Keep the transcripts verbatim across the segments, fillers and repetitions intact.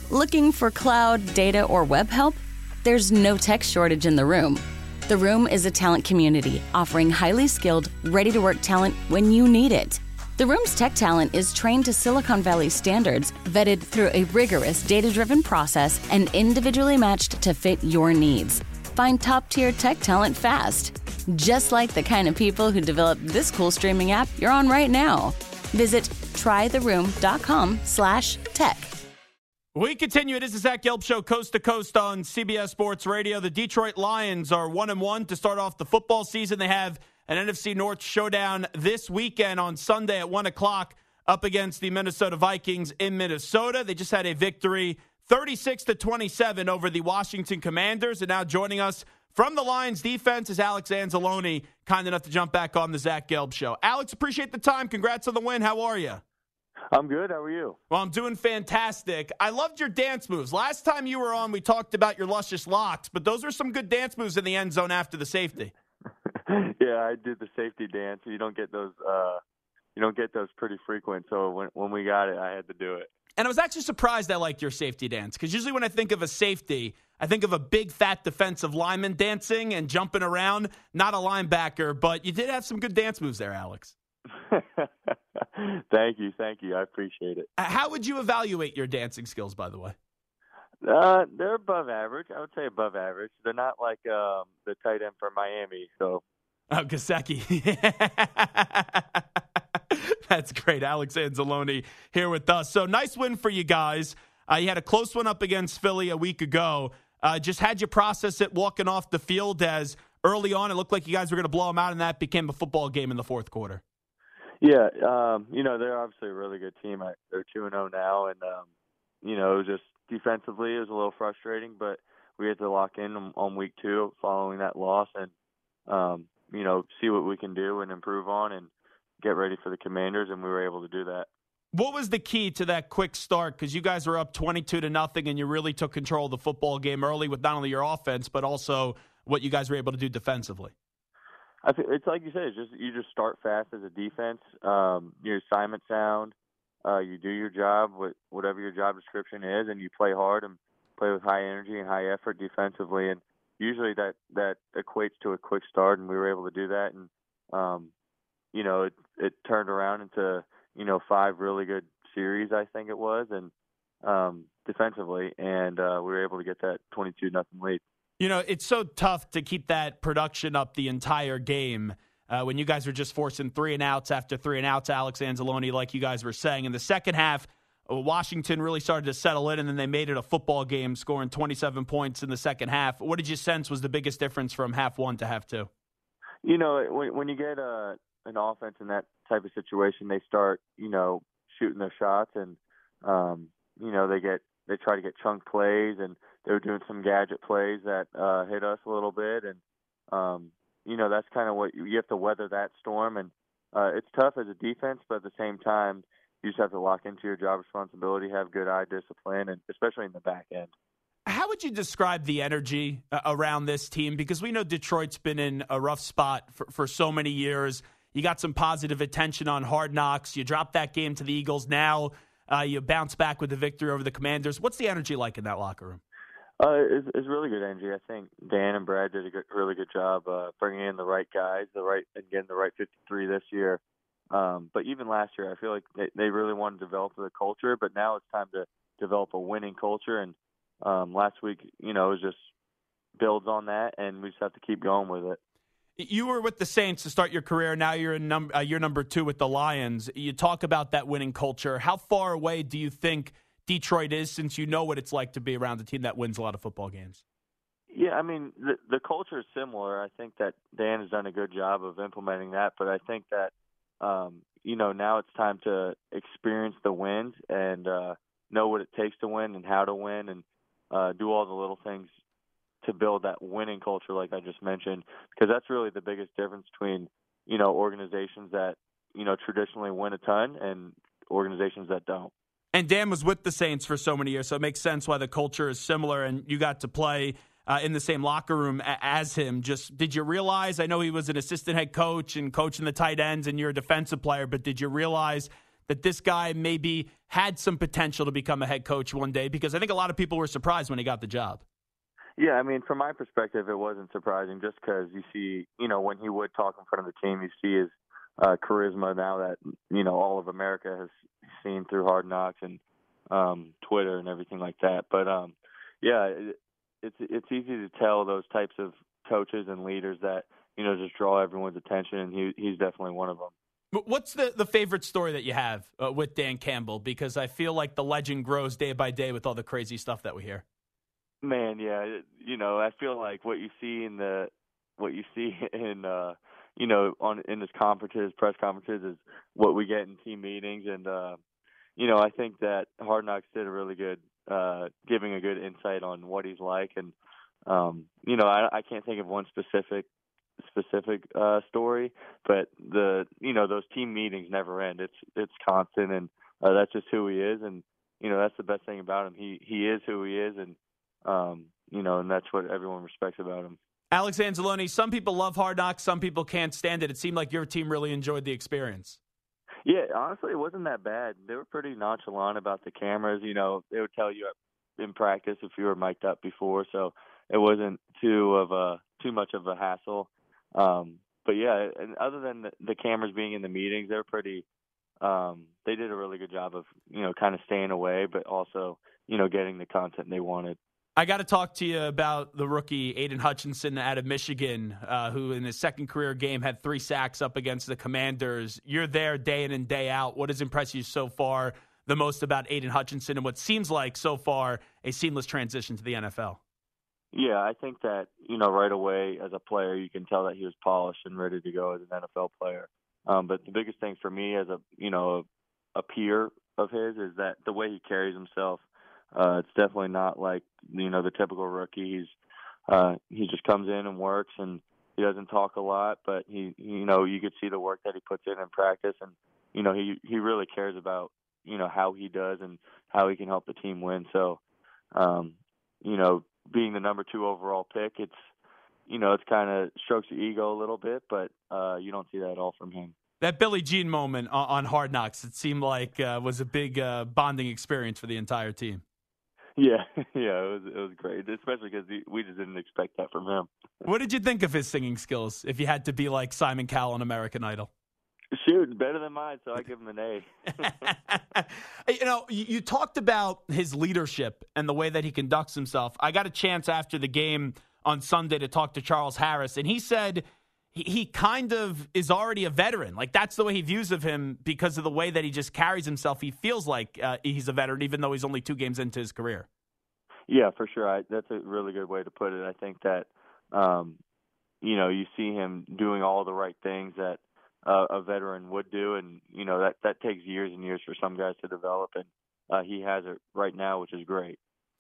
Looking for cloud, data, or web help? There's no tech shortage in the room. The Room is a talent community offering highly skilled, ready-to-work talent when you need it. The Room's tech talent is trained to Silicon Valley standards, vetted through a rigorous data-driven process, and individually matched to fit your needs. Find top-tier tech talent fast, just like the kind of people who developed this cool streaming app you're on right now. Visit trytheroom.com slash tech. We continue. It is the Zach Gelb Show, coast to coast on C B S Sports Radio. The Detroit Lions are one and one to start off the football season. They have an N F C North showdown this weekend on Sunday at one o'clock up against the Minnesota Vikings in Minnesota. They just had a victory, thirty-six to twenty-seven over the Washington Commanders. And now joining us from the Lions defense is Alex Anzalone, kind enough to jump back on the Zach Gelb Show. Alex, appreciate the time. Congrats on the win. How are you? I'm good. How are you? Well, I'm doing fantastic. I loved your dance moves. Last time you were on, we talked about your luscious locks, but those are some good dance moves in the end zone after the safety. Yeah, I did the safety dance. You don't get those. Uh, you don't get those pretty frequent. So when when we got it, I had to do it. And I was actually surprised I liked your safety dance because usually when I think of a safety, I think of a big, fat defensive lineman dancing and jumping around, not a linebacker. But you did have some good dance moves there, Alex. Thank you. Thank you. I appreciate it. How would you evaluate your dancing skills, by the way? Uh, they're above average. I would say above average. They're not like um, the tight end for Miami. So, oh, Gesicki. That's great. Alex Anzalone here with us. So nice win for you guys. Uh, you had a close one up against Philly a week ago. Uh, just had you process it walking off the field as early on it looked like you guys were going to blow them out, and that became a football game in the fourth quarter. Yeah, um, you know, they're obviously a really good team. I, they're two and oh now, and, um, you know, it was just defensively it was a little frustrating, but we had to lock in on, on week two following that loss and, um, you know, see what we can do and improve on and get ready for the Commanders, and we were able to do that. What was the key to that quick start? Because you guys were up twenty-two to nothing, and you really took control of the football game early with not only your offense, but also what you guys were able to do defensively. I think it's like you said. It's just you just start fast as a defense. Um, your assignment sound. Uh, you do your job, with whatever your job description is, and you play hard and play with high energy and high effort defensively. And usually that that equates to a quick start, and we were able to do that. And um, you know, it it turned around into you know five really good series, I think it was, and um, defensively, and uh, we were able to get that twenty-two nothing lead. You know, it's so tough to keep that production up the entire game uh, when you guys were just forcing three and outs after three and outs, Alex Anzalone, like you guys were saying. In the second half, Washington really started to settle in, and then they made it a football game, scoring twenty-seven points in the second half. What did you sense was the biggest difference from half one to half two? You know, when, when you get a, an offense in that type of situation, they start, you know, shooting their shots, and, um, you know, they get they try to get chunk plays, and they were doing some gadget plays that uh, hit us a little bit, and um, you know that's kind of what you, you have to weather that storm, and uh, it's tough as a defense, but at the same time, you just have to lock into your job responsibility, have good eye discipline, and especially in the back end. How would you describe the energy uh, around this team? Because we know Detroit's been in a rough spot for, for so many years. You got some positive attention on Hard Knocks. You dropped that game to the Eagles. Now uh, you bounce back with the victory over the Commanders. What's the energy like in that locker room? Uh, it's, it's really good energy. I think Dan and Brad did a good, really good job uh, bringing in the right guys, the right and getting the right fifty-three this year. Um, but even last year, I feel like they, they really wanted to develop the culture, but now it's time to develop a winning culture. And um, last week, you know, it was just builds on that, and we just have to keep going with it. You were with the Saints to start your career. Now you're in num- uh, you're number two with the Lions. You talk about that winning culture. How far away do you think Detroit is, since you know what it's like to be around a team that wins a lot of football games? Yeah, I mean, the, the culture is similar. I think that Dan has done a good job of implementing that, but I think that, um, you know, now it's time to experience the wins and uh, know what it takes to win and how to win and uh, do all the little things to build that winning culture like I just mentioned, because that's really the biggest difference between, you know, organizations that, you know, traditionally win a ton and organizations that don't. And Dan was with the Saints for so many years, so it makes sense why the culture is similar, and you got to play uh, in the same locker room a- as him. Just did you realize, I know he was an assistant head coach and coaching the tight ends, and you're a defensive player, but did you realize that this guy maybe had some potential to become a head coach one day? Because I think a lot of people were surprised when he got the job. Yeah, I mean, from my perspective, it wasn't surprising just because you see, you know, when he would talk in front of the team, you see his uh, charisma now that, you know, all of America has seen through Hard Knocks and um, Twitter and everything like that. But, um, yeah, it, it's it's easy to tell those types of coaches and leaders that, you know, just draw everyone's attention, and he he's definitely one of them. What's the, the favorite story that you have uh, with Dan Campbell? Because I feel like the legend grows day by day with all the crazy stuff that we hear. Man, yeah, you know, I feel like what you see in the what you see in uh, you know on in his conferences, press conferences, is what we get in team meetings, and uh, you know, I think that Hard Knocks did a really good uh, giving a good insight on what he's like, and um, you know, I, I can't think of one specific specific uh, story, but the you know those team meetings never end. It's it's constant, and uh, that's just who he is, and you know that's the best thing about him. He he is who he is, and Um, you know, and that's what everyone respects about him. Alex Anzalone, some people love Hard Knocks, some people can't stand it. It seemed like your team really enjoyed the experience. Yeah, honestly, it wasn't that bad. They were pretty nonchalant about the cameras. You know, they would tell you in practice if you were mic'd up before, so it wasn't too of a too much of a hassle. Um, but yeah, and other than the, the cameras being in the meetings, they were pretty. Um, they did a really good job of you know kind of staying away, but also you know getting the content they wanted. I got to talk to you about the rookie, Aiden Hutchinson, out of Michigan, uh, who in his second career game had three sacks up against the Commanders. You're there day in and day out. What has impressed you so far the most about Aiden Hutchinson and what seems like so far a seamless transition to the N F L? Yeah, I think that, you know, right away as a player, you can tell that he was polished and ready to go as an N F L player. Um, but the biggest thing for me as a, you know, a, a peer of his is that the way he carries himself. Uh, it's definitely not like, you know, the typical rookie. He's, uh, he just comes in and works, and he doesn't talk a lot, but he, you know, you could see the work that he puts in in practice, and, you know, he, he really cares about, you know, how he does and how he can help the team win. So, um, you know, being the number two overall pick, it's, you know, it's kind of strokes the ego a little bit, but uh, you don't see that at all from him. That Billie Jean moment on, on Hard Knocks, it seemed like uh, was a big uh, bonding experience for the entire team. Yeah, yeah, it was it was great, especially because we just didn't expect that from him. What did you think of his singing skills, if you had to be like Simon Cowell on American Idol? Shoot, better than mine, so I give him an A. You know, you, you talked about his leadership and the way that he conducts himself. I got a chance after the game on Sunday to talk to Charles Harris, and he said he, he kind of is already a veteran. Like, that's the way he views of him because of the way that he just carries himself. He feels like uh, he's a veteran, even though he's only two games into his career. Yeah, for sure. I, that's a really good way to put it. I think that, um, you know, you see him doing all the right things that uh, a veteran would do, and, you know, that, that takes years and years for some guys to develop, and uh, he has it right now, which is great.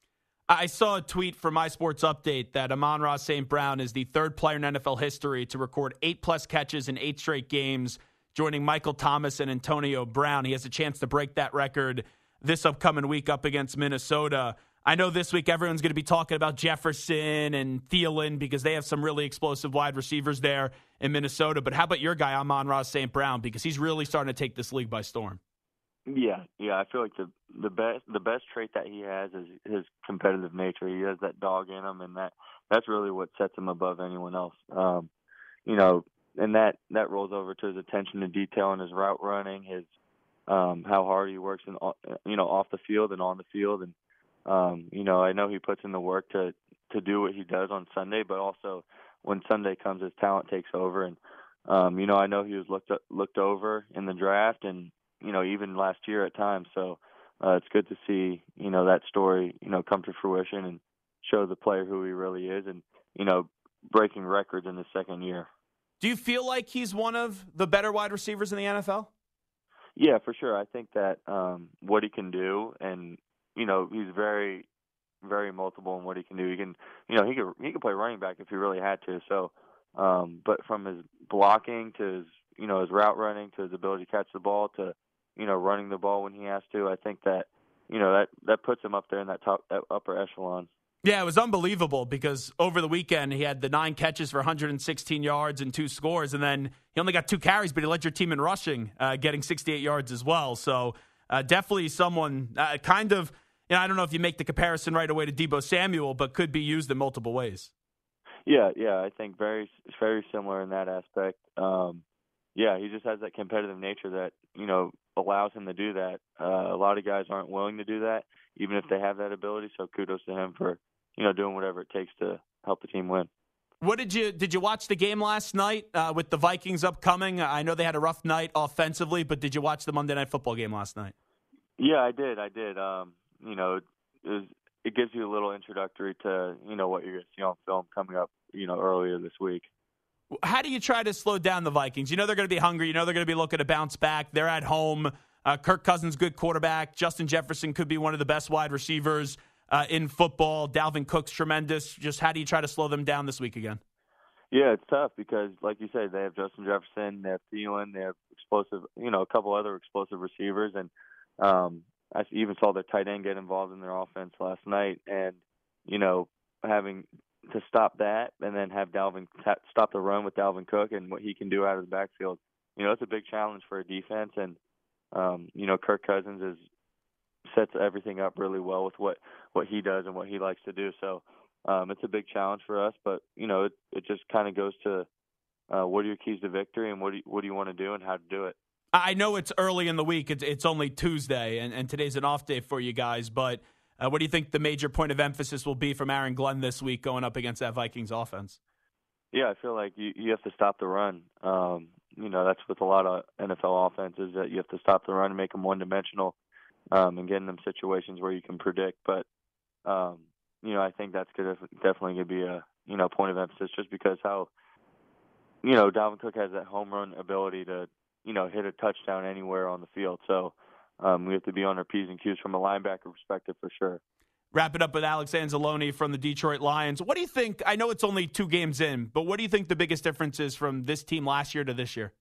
I saw a tweet from My Sports Update that Amon-Ra Saint Brown is the third player in N F L history to record eight-plus catches in eight straight games, joining Michael Thomas and Antonio Brown. He has a chance to break that record this upcoming week up against Minnesota. I know this week everyone's going to be talking about Jefferson and Thielen because they have some really explosive wide receivers there in Minnesota. But how about your guy, Amon-Ra Saint Brown, because he's really starting to take this league by storm? Yeah, yeah. I feel like the the best the best trait that he has is his competitive nature. He has that dog in him, and that that's really what sets him above anyone else. Um, you know, and that that rolls over to his attention to detail and his route running, his um, how hard he works, in, you know, off the field and on the field, and um, you know, I know he puts in the work to to do what he does on Sunday, but also when Sunday comes, his talent takes over, and um, you know, I know he was looked looked over in the draft, and you know, even last year at times. So uh, it's good to see, you know, that story, you know, come to fruition and show the player who he really is and, you know, breaking records in his second year. Do you feel like he's one of the better wide receivers in the N F L? Yeah, for sure. I think that um, what he can do, and, you know, he's very, very multiple in what he can do. He can, you know, he could, he could play running back if he really had to. So, um, but from his blocking to his, you know, his route running to his ability to catch the ball to, you know, running the ball when he has to, I think that, you know, that, that puts him up there in that top, that upper echelon. Yeah, it was unbelievable because over the weekend he had the nine catches for one hundred sixteen yards and two scores, and then he only got two carries, but he led your team in rushing, uh, getting sixty-eight yards as well. So uh, definitely someone uh, kind of, you know, I don't know if you make the comparison right away to Deebo Samuel, but could be used in multiple ways. Yeah, yeah, I think very, very similar in that aspect. Um, yeah, he just has that competitive nature that, you know, allows him to do that. Uh, a lot of guys aren't willing to do that, even if they have that ability. So kudos to him for, you know, doing whatever it takes to help the team win. What did you did you watch the game last night uh, with the Vikings upcoming? I know they had a rough night offensively, but did you watch the Monday Night Football game last night? Yeah, I did. I did. Um, you know, it, was, it gives you a little introductory to, you know, what you're going to see on film coming up, you know, earlier this week. How do you try to slow down the Vikings? You know they're going to be hungry. You know they're going to be looking to bounce back. They're at home. Uh, Kirk Cousins, good quarterback. Justin Jefferson could be one of the best wide receivers uh, in football. Dalvin Cook's tremendous. Just how do you try to slow them down this week again? Yeah, it's tough because, like you said, they have Justin Jefferson, they have Thielen, they have explosive, you know, a couple other explosive receivers, and um, I even saw their tight end get involved in their offense last night. And you know, having to stop that and then have Dalvin t- stop the run with Dalvin Cook and what he can do out of the backfield, you know, it's a big challenge for a defense. And um, you know, Kirk Cousins is sets everything up really well with what, what he does and what he likes to do. So um, it's a big challenge for us. But you know, it it just kind of goes to uh, what are your keys to victory and what do you, what do you want to do and how to do it. I know it's early in the week. It's it's only Tuesday, and, and today's an off day for you guys. But uh, what do you think the major point of emphasis will be from Aaron Glenn this week going up against that Vikings offense? Yeah, I feel like you, you have to stop the run. Um, you know, that's with a lot of N F L offenses that you have to stop the run and make them one-dimensional um, and get in them situations where you can predict. But, um, you know, I think that's gonna, definitely going to be a, you know, point of emphasis just because how, you know, Dalvin Cook has that home run ability to, you know, hit a touchdown anywhere on the field. So um, we have to be on our P's and Q's from a linebacker perspective for sure. Wrap it up with Alex Anzalone from the Detroit Lions. What do you think? I know it's only two games in, but what do you think the biggest difference is from this team last year to this year?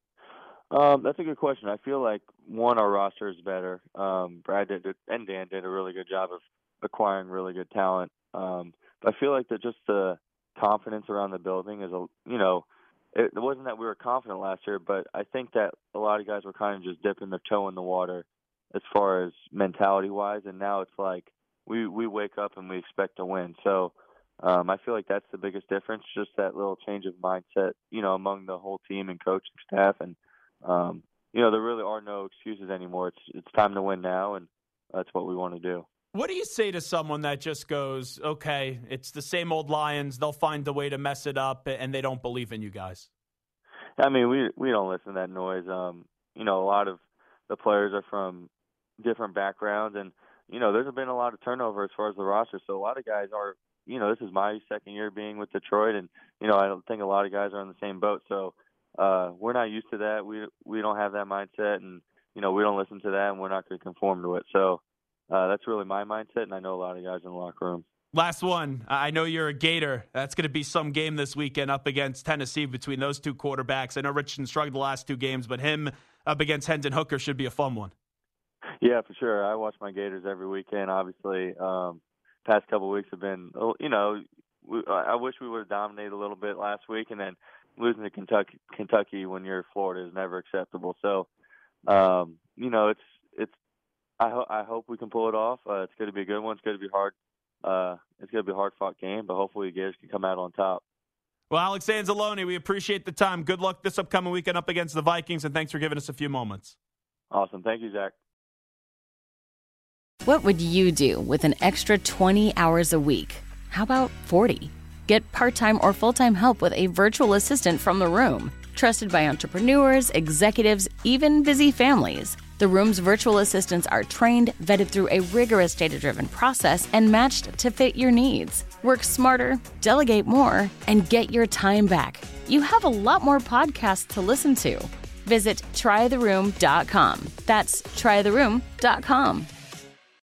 Um, that's a good question. I feel like, one, our roster is better. Um, Brad did, and Dan did a really good job of acquiring really good talent. Um, but I feel like that just the confidence around the building is, a you know, it wasn't that we were confident last year, but I think that a lot of guys were kind of just dipping their toe in the water as far as mentality-wise, and now it's like we, we wake up and we expect to win. So um, I feel like that's the biggest difference, just that little change of mindset, you know, among the whole team and coaching staff. And, um, you know, there really are no excuses anymore. It's it's time to win now, and that's what we want to do. What do you say to someone that just goes, okay, it's the same old Lions, they'll find a way to mess it up, and they don't believe in you guys? I mean, we we don't listen to that noise. Um, you know, a lot of the players are from different backgrounds, and, you know, there's been a lot of turnover as far as the roster. So a lot of guys are, you know, this is my second year being with Detroit, and, you know, I don't think a lot of guys are in the same boat. So uh, we're not used to that. We we don't have that mindset, and, you know, we don't listen to that, and we're not going to conform to it. So Uh, that's really my mindset, and I know a lot of guys in the locker room. Last one. I know you're a Gator. That's going to be some game this weekend up against Tennessee between those two quarterbacks. I know Richardson struggled the last two games, but him up against Hendon Hooker should be a fun one. Yeah, for sure. I watch my Gators every weekend, obviously. Um, past couple of weeks have been, you know, we, I wish we would have dominated a little bit last week, and then losing to Kentucky, Kentucky when you're Florida is never acceptable. So, um, you know, it's it's. I, ho- I hope we can pull it off. Uh, it's going to be a good one. It's going to be hard. Uh, it's going to be a hard-fought game, but hopefully the Gators can come out on top. Well, Alex Anzalone, we appreciate the time. Good luck this upcoming weekend up against the Vikings, and thanks for giving us a few moments. Awesome. Thank you, Zach. What would you do with an extra twenty hours a week? How about forty? Get part-time or full-time help with a virtual assistant from The Room. Trusted by entrepreneurs, executives, even busy families. The Room's virtual assistants are trained, vetted through a rigorous data-driven process, and matched to fit your needs. Work smarter, delegate more, and get your time back. You have a lot more podcasts to listen to. Visit try the room dot com. That's try the room dot com.